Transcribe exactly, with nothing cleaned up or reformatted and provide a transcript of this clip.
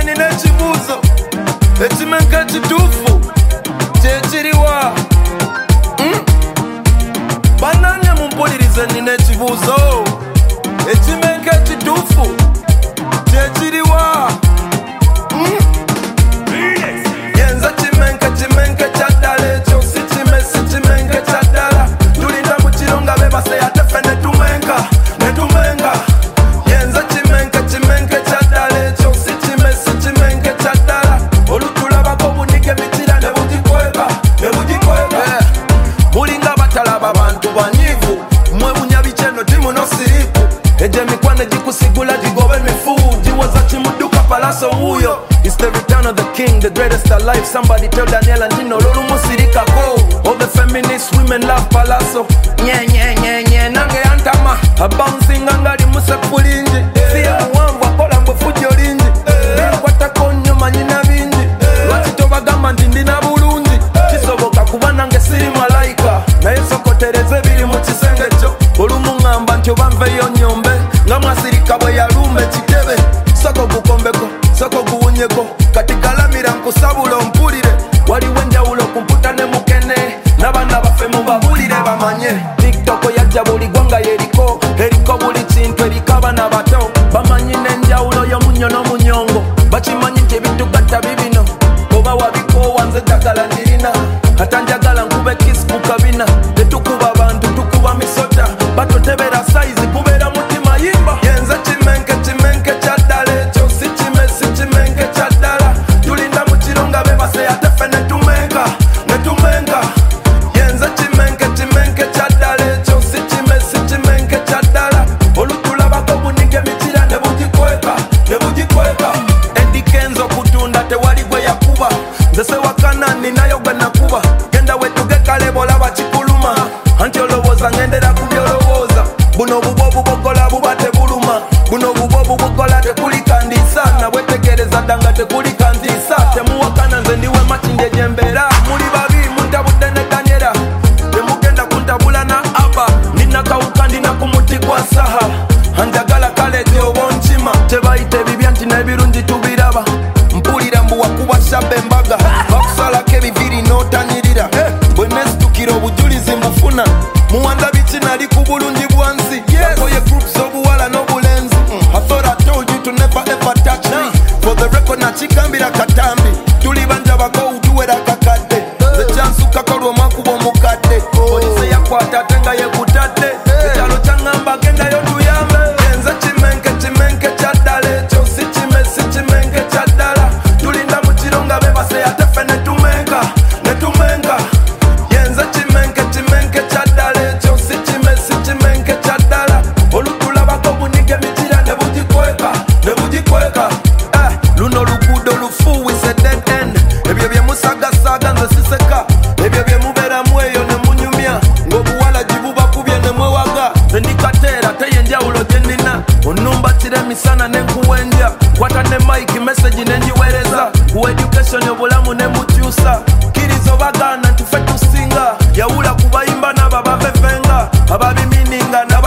Naye nina ekibuuzo ekimenka ekituufu kyekiriwa? Bananye mumpulirize, nina ekibuuzo ekimenka ekituufu kyekiriwa? Yenza kimenka kimenka kyaddala ekyo si kime si kimenka kyaddala. Tulinda mu kiro nga bebase ate ffe ne tumenka ne tumenka. Yenza kimenka kimenka kyaddala ekyo si kime si kimenka kyaddala. Olutulabako bunike mikira ne bugikweka ne bugikweka. Mulinga batalaba bantu banyiivu, mmwe bunyabikeno timuno siriiku. Ejo emikwano gikusigula gigoba emifu giwoza kimudduka palaso wuuyo. It's the return of the king, the greatest alive. Somebody tell Daniel and Tino lolu musirikako. All the feminist women love palazzo. Nye nye nye nye nange antama abouncing angali musepulingi. Siya muwanvu akola mbu fujo lingi. Nkwatako nnyo manyina bingi. Lwaki tobagamba nti ndina bulungi? Kisoboka kuba nange siri malayika, naye sokotereze biri mu kisenge kyo. Olumu ngamba nti oba nveyo nyombe nga mwasirika bwe yalumba ekitebe. Soko gukombeko soko guwunyeko kati galamira nkusabula ompulire. Waliwo enjawulo ku mputa ne mukene n'abaana baffe mubabulire bamanye. TikTok yajja buli gwanga yeriko eriko buli kintu eriko abaana bato. Bamanyi n'enjawulo y'omunnyo n'omunyongo, bakimanyi nti ebitugatta bibino. Oba wabikoowa nze ddagala ndirina, ata njagala nkube kiss ku kabina. Tetukuba bantu tukuba misota, batotebera saizi kubeera mutima yimba. Yenza kimenke kimenke kyaddala ekyo si kime si kimenke kyaddala. Tulinda mu kiro nga bebase ate ffe ne tumenka ne tumenka. Yenza kimenke kimenke kyaddala ekyo si kime si kimenke kyaddala. Olutulabako bunige mikira ne bugikweka ne bugikweka. Eddie Kenzo kutunda tewali gwe yakuba, nze sewakana ninayo gwe nakuba. Genda wetuge kale bolaba kikuluma, anti olowooza ngendera ku byolowooza. Buno obubo obubogola buba tebuluma, buno obubo obubogola tekulikandiisa. Nabwetegereza ddanga tekulikandiisa. Temuwakana nze ndiwe makindi egyembeera. Muli babi muntabudde ne Daniela, temugenda kuntabula na Aba. Nina kawuka ndina ku muti gwa saha, anjagala kale gyoba onkima. Tebayita ebibya nti n'ebirungi tubiraba, mpulira mbu wakuba shabba embaga. Bakusalako ebiviri n'otanyirira, bwe nesitukira obujulizi mbufuna. Muwanda biki nali ku bulungi bwansi, yakoye groups obuwala n'obulenzi. I thought I told you to never ever touch me. For the record nakigambira katambi, tuli banja bako utuwera kakadde. Nze kyansukako lw'omakuba omukadde, polisi yakwata ate nga yekutadde. Ekyalo kyangamba gendayo tuyambe. Yenza kimenke kimenke kyaddala ekyo si kime si kimenke kyaddala. Tulinda mu kiro nga bebase ate ffe ne tumenka ne tumenka. Yenza kimenke kimenke kyaddala ekyo si kime si kimenke kyaddala. Olutulabako bunige mikira ne bugikweka ne bugikweka. Eh, luno luguudo lufuuwise dead end. Ebyo bye musagasaga nze siseka, ebyo bye mubeeramu eyo ne munyumya. Ng'obuwala gibubakubye ne mwewaga, nze ndikateera te yenjawulo gye nnina. Onnumba kira emisana ne nkuwenja, kwata ne mike message ne ngiweereza. Ku education obulamu ne mukyusa, kkiriza obagaana nti ffe tusinga. Yawula ku bayimba n'abo abavevvenga, ababimininga